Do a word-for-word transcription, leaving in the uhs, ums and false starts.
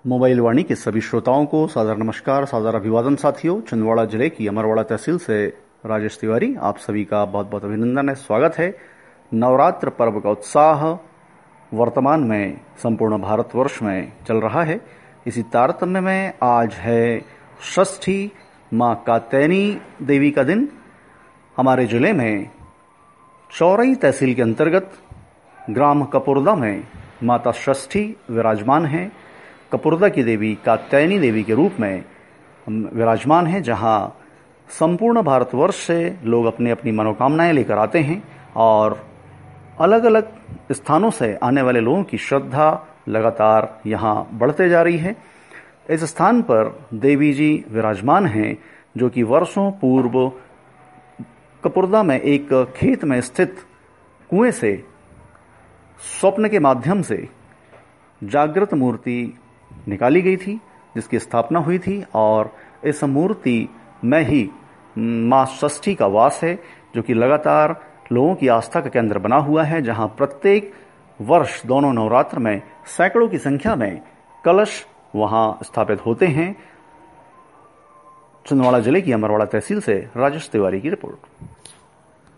Mobile वाणी के सभी श्रोताओं को सादर नमस्कार, सादर अभिवादन। साथियों, छिंदवाड़ा जिले की अमरवाड़ा तहसील से राजेश तिवारी आप सभी का बहुत बहुत अभिनंदन है, स्वागत है। नवरात्र पर्व का उत्साह वर्तमान में संपूर्ण भारतवर्ष में चल रहा है। इसी तारतम्य में आज है षष्ठी माँ कात्यायनी देवी का दिन। हमारे जिले में चौरई तहसील के अंतर्गत ग्राम कपुर्दा में माता षष्ठी विराजमान हैं। कपुर्दा की देवी कात्यायनी देवी के रूप में विराजमान है, जहां संपूर्ण भारतवर्ष से लोग अपनी अपनी मनोकामनाएं लेकर आते हैं और अलग अलग स्थानों से आने वाले लोगों की श्रद्धा लगातार यहां बढ़ते जा रही है। इस स्थान पर देवी जी विराजमान हैं, जो कि वर्षों पूर्व कपुर्दा में एक खेत में स्थित कुएं से स्वप्न के माध्यम से जागृत मूर्ति निकाली गई थी, जिसकी स्थापना हुई थी। और इस मूर्ति में ही मां षष्ठी का वास है, जो कि लगातार लोगों की आस्था का केंद्र बना हुआ है, जहां प्रत्येक वर्ष दोनों नवरात्र में सैकड़ों की संख्या में कलश वहां स्थापित होते हैं। छिंदवाड़ा जिले की अमरवाड़ा तहसील से राजेश तिवारी की रिपोर्ट।